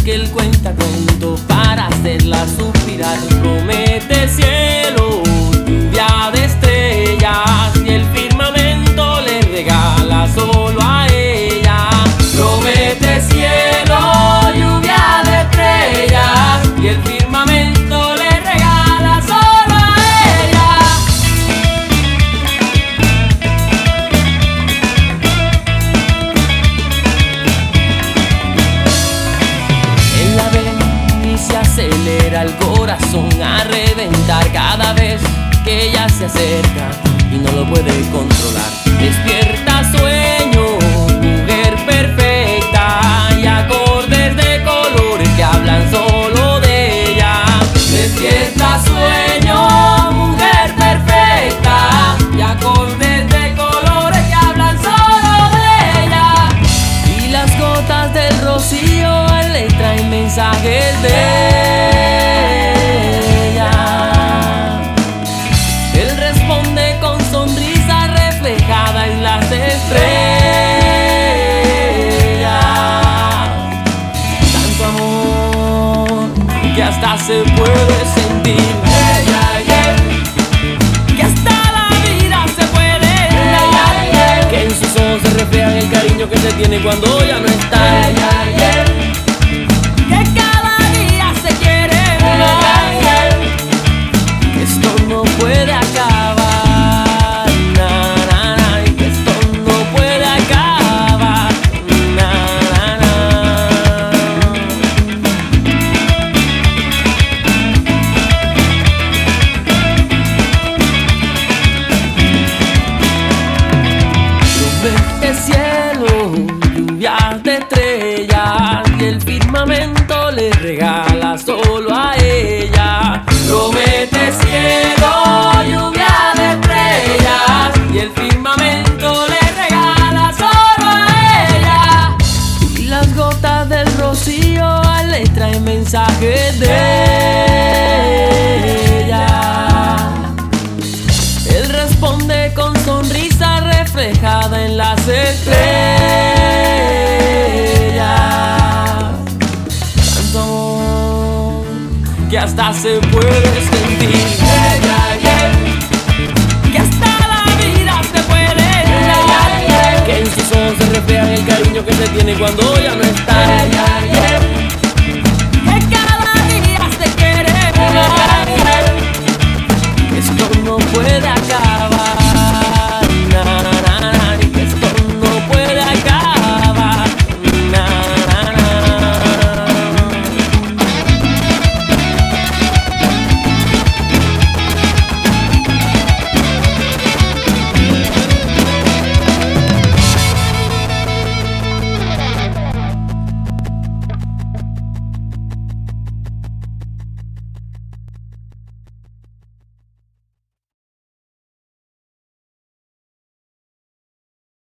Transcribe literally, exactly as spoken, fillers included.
que él cuenta cuento para hacerla suspirar. Promete cielo, lluvia de estrellas, y el firmamento le regala solo a ella. Promete cielo, lluvia de estrellas, y el firmamento le regala solo a ella. Él la ve y se acelera el corazón a reventar cada vez que ella se acerca y no lo puede controlar. Despierta sueño, mujer perfecta, y acordes de colores que hablan solo de ella. Despierta sueño, mujer perfecta, y acordes de colores que hablan solo de ella. Y las gotas del rocío a él le traen mensajes de ella. Él responde con sonrisa reflejada en las estrellas. Tanto amor que hasta se puede sentir. Ella y él, que hasta la vida se puede dar. Que en sus ojos se refleja el cariño que se tiene cuando ya no está. Ella y él, que cada día se quiere más. Que esto no puede acabar, na, na, na, y que esto no puede acabar, na, na, na. Promete cielo, lluvia de estrellas, y el firmamento le regala solo a ella. Promete cielo, lluvia de estrellas, y el firmamento le regala solo a ella. Y las gotas del rocío a él le traen mensajes de ella. Él responde con sonrisa reflejada en las estrellas. Tanto amor que hasta se puede sentir. Ella y él, que hasta la vida se puede dar. Que en sus ojos se refleja el cariño que se tiene cuando ya no está. Ella